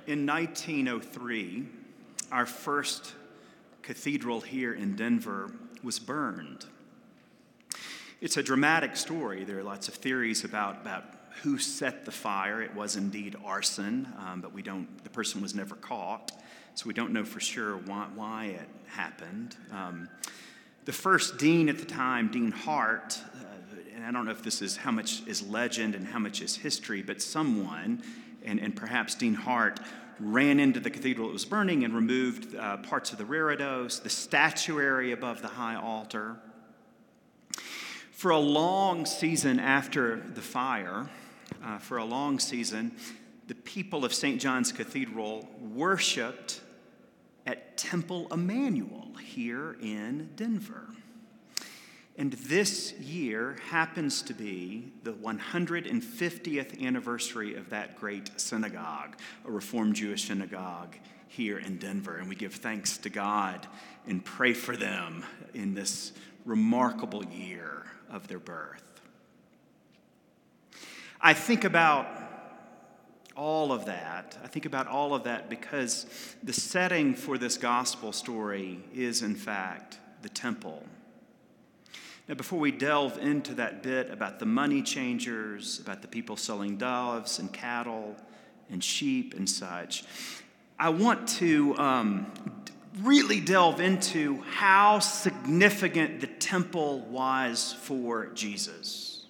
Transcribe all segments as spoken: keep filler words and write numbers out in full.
In nineteen oh three, our first cathedral here in Denver was burned. It's a dramatic story. There are lots of theories about, about who set the fire. It was indeed arson, um, but we don't. The person was never caught, so we don't know for sure why, why it happened. Um, the first dean at the time, Dean Hart, uh, and I don't know if this is how much is legend and how much is history, but someone, and, and perhaps Dean Hart, ran into the cathedral that was burning and removed uh, parts of the reredos, the statuary above the high altar. For a long season after the fire, uh, for a long season, the people of Saint John's Cathedral worshiped at Temple Emmanuel here in Denver. And this year happens to be the one hundred fiftieth anniversary of that great synagogue, a Reformed Jewish synagogue here in Denver. And we give thanks to God and pray for them in this remarkable year of their birth. I think about all of that. I think about all of that because the setting for this gospel story is, in fact, the temple. Now, before we delve into that bit about the money changers, about the people selling doves and cattle and sheep and such, I want to um, really delve into how significant the temple was for Jesus.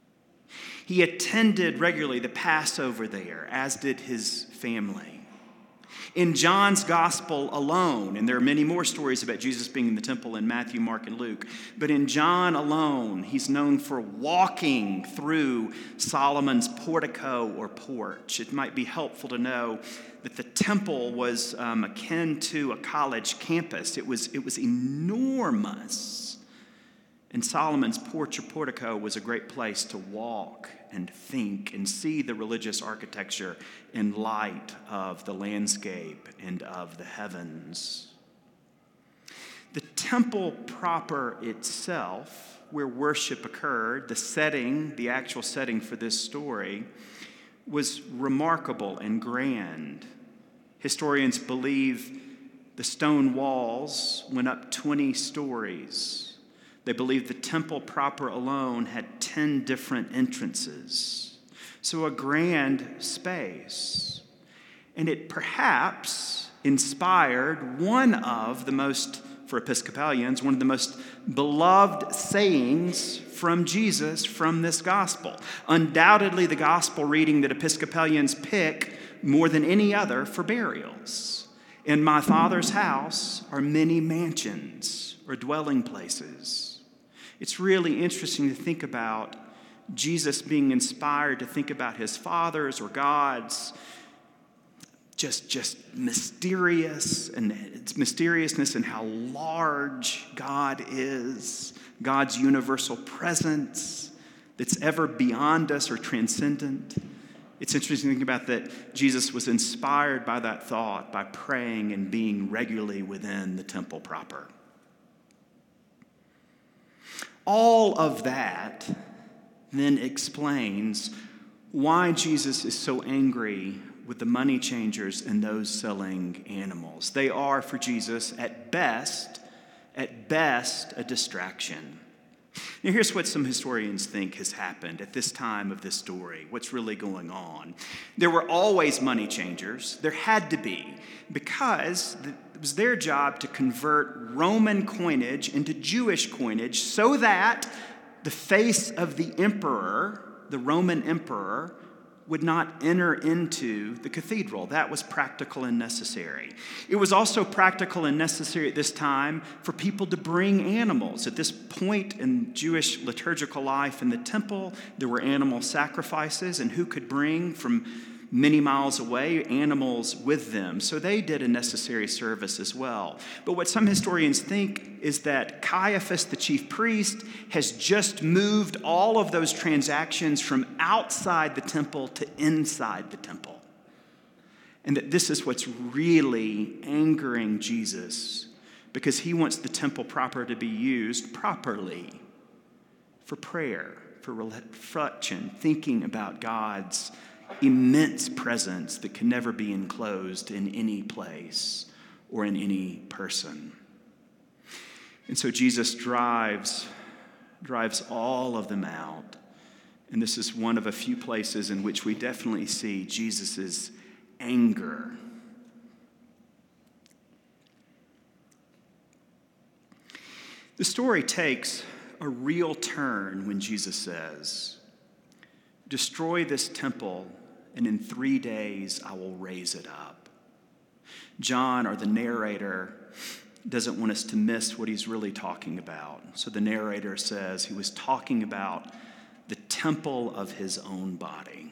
He attended regularly the Passover there, as did his family. In John's gospel alone, and there are many more stories about Jesus being in the temple in Matthew, Mark, and Luke, but in John alone, he's known for walking through Solomon's portico or porch. It might be helpful to know that the temple was um, akin to a college campus. It was, it was enormous. And Solomon's porch or portico was a great place to walk and think and see the religious architecture in light of the landscape and of the heavens. The temple proper itself, where worship occurred, the setting, the actual setting for this story, was remarkable and grand. Historians believe the stone walls went up twenty stories. They believe the temple proper alone had ten different entrances. So a grand space. And it perhaps inspired one of the most, for Episcopalians, one of the most beloved sayings from Jesus from this gospel. Undoubtedly the gospel reading that Episcopalians pick more than any other for burials. In my Father's house are many mansions or dwelling places. It's really interesting to think about Jesus being inspired to think about his Father's or God's just, just mysterious and its mysteriousness and how large God is, God's universal presence that's ever beyond us or transcendent. It's interesting to think about that Jesus was inspired by that thought by praying and being regularly within the temple proper. All of that then explains why Jesus is so angry with the money changers and those selling animals. They are, for Jesus, at best, at best, a distraction. Now, here's what some historians think has happened at this time of this story, what's really going on. There were always money changers. There had to be, because it was their job to convert Roman coinage into Jewish coinage so that the face of the emperor, the Roman emperor, would not enter into the cathedral. That was practical and necessary. It was also practical and necessary at this time for people to bring animals. At this point in Jewish liturgical life in the temple, there were animal sacrifices, and who could bring from many miles away animals with them? So they did a necessary service as well. But what some historians think is that Caiaphas, the chief priest, has just moved all of those transactions from outside the temple to inside the temple. And that this is what's really angering Jesus, because he wants the temple proper to be used properly for prayer, for reflection, thinking about God's immense presence that can never be enclosed in any place or in any person. And so Jesus drives, drives all of them out. And this is one of a few places in which we definitely see Jesus' anger. The story takes a real turn when Jesus says, "Destroy this temple, and in three days I will raise it up." John, or the narrator, doesn't want us to miss what he's really talking about. So the narrator says he was talking about the temple of his own body.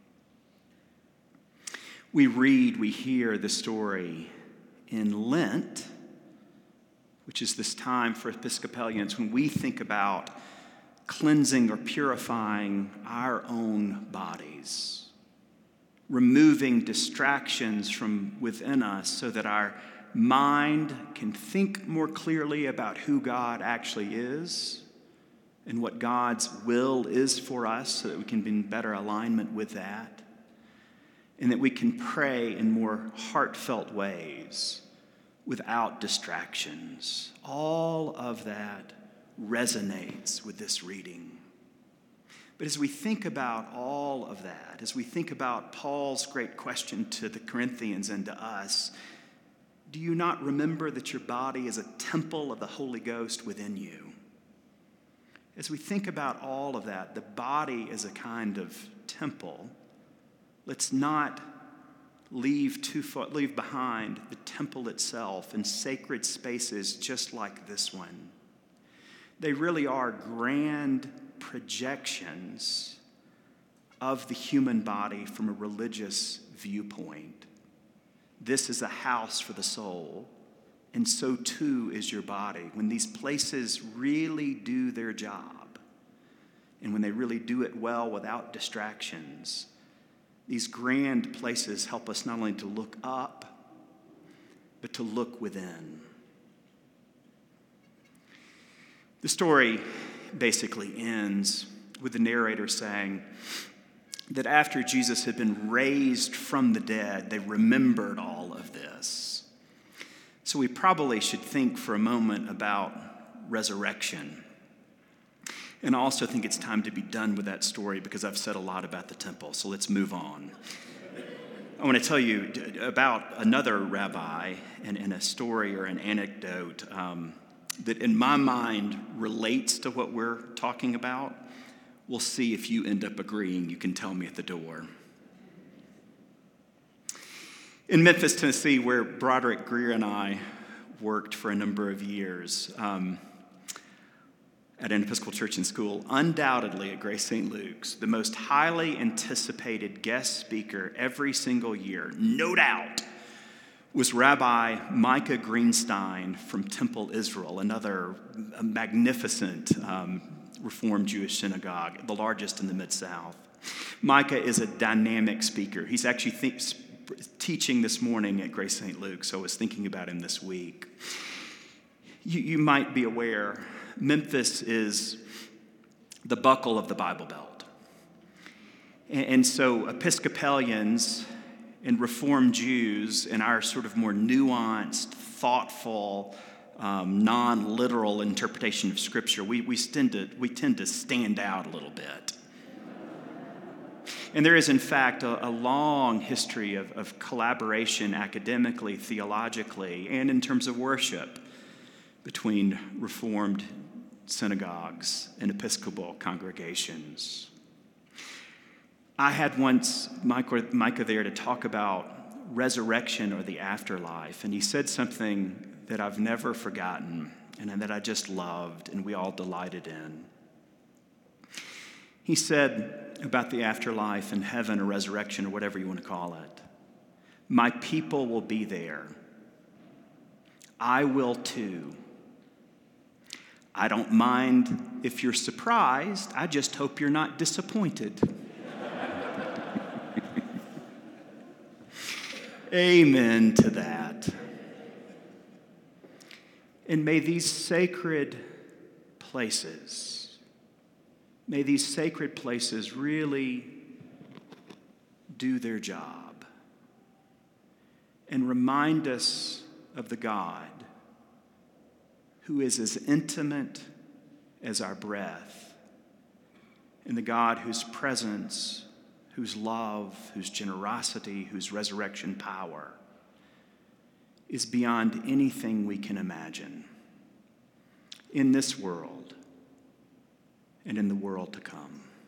We read, we hear the story in Lent, which is this time for Episcopalians when we think about cleansing or purifying our own bodies, removing distractions from within us so that our mind can think more clearly about who God actually is and what God's will is for us so that we can be in better alignment with that, and that we can pray in more heartfelt ways without distractions. All of that resonates with this reading. But as we think about all of that, as we think about Paul's great question to the Corinthians and to us, do you not remember that your body is a temple of the Holy Ghost within you? As we think about all of that, the body is a kind of temple. Let's not leave too far, leave behind the temple itself and sacred spaces just like this one. They really are grand projections of the human body from a religious viewpoint. This is a house for the soul, and so too is your body. When these places really do their job, and when they really do it well without distractions, these grand places help us not only to look up, but to look within. The story basically ends with the narrator saying that after Jesus had been raised from the dead, they remembered all of this. So we probably should think for a moment about resurrection. And I also think it's time to be done with that story because I've said a lot about the temple, so let's move on. I want to tell you about another rabbi and, and a story or an anecdote um, that in my mind relates to what we're talking about. We'll see if you end up agreeing. You can tell me at the door. In Memphis, Tennessee, where Broderick Greer and I worked for a number of years, um, at an Episcopal church and school, undoubtedly at Grace Saint Luke's, the most highly anticipated guest speaker every single year, no doubt, was Rabbi Micah Greenstein from Temple Israel, another magnificent um, Reformed Jewish synagogue, the largest in the Mid-South. Micah is a dynamic speaker. He's actually th- teaching this morning at Grace Saint Luke, so I was thinking about him this week. You, you might be aware, Memphis is the buckle of the Bible Belt. And, and so Episcopalians and Reformed Jews and our sort of more nuanced, thoughtful, um, non-literal interpretation of Scripture, we, we, tend to, we tend to stand out a little bit. And there is, in fact, a, a long history of, of collaboration academically, theologically, and in terms of worship between Reformed synagogues and Episcopal congregations. I had once Micah, Micah there to talk about resurrection or the afterlife, and he said something that I've never forgotten and that I just loved and we all delighted in. He said about the afterlife and heaven or resurrection or whatever you want to call it, "My people will be there. I will too. I don't mind if you're surprised. I just hope you're not disappointed." Amen to that. And may these sacred places, may these sacred places really do their job and remind us of the God who is as intimate as our breath, and the God whose presence, whose love, whose generosity, whose resurrection power is beyond anything we can imagine in this world and in the world to come.